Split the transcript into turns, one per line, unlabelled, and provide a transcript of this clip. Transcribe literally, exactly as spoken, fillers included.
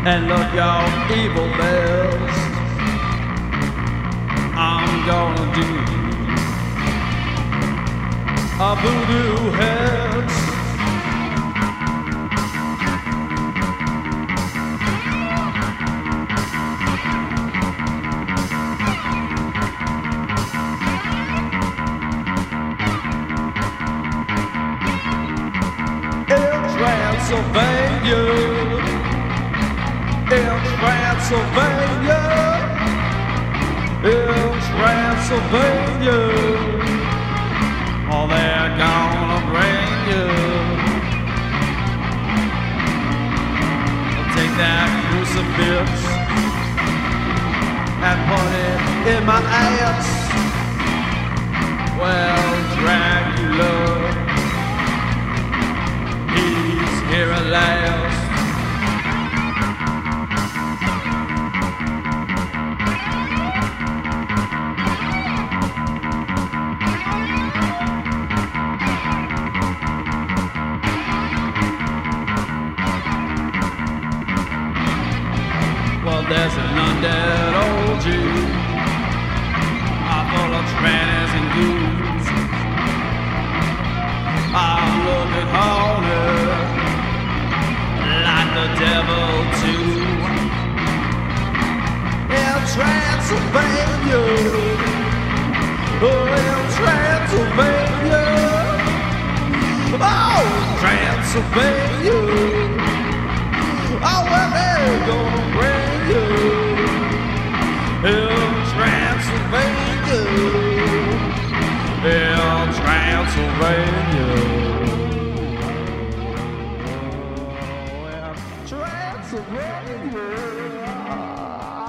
and look your evil best. I'm gonna do a voodoo hex. Transylvania, in Transylvania, in Transylvania, oh, they're gonna bring you. I'll take that crucifix and put it in my ass. Well, Dracula, here at last. Well, there's an undead old Jew, all full of trannies and ghouls. I'm looking haunted like the devil too. In Transylvania, oh, in Transylvania, oh, Transylvania, oh, well, they're gonna bring you. In Transylvania, in Transylvania. Transylvania.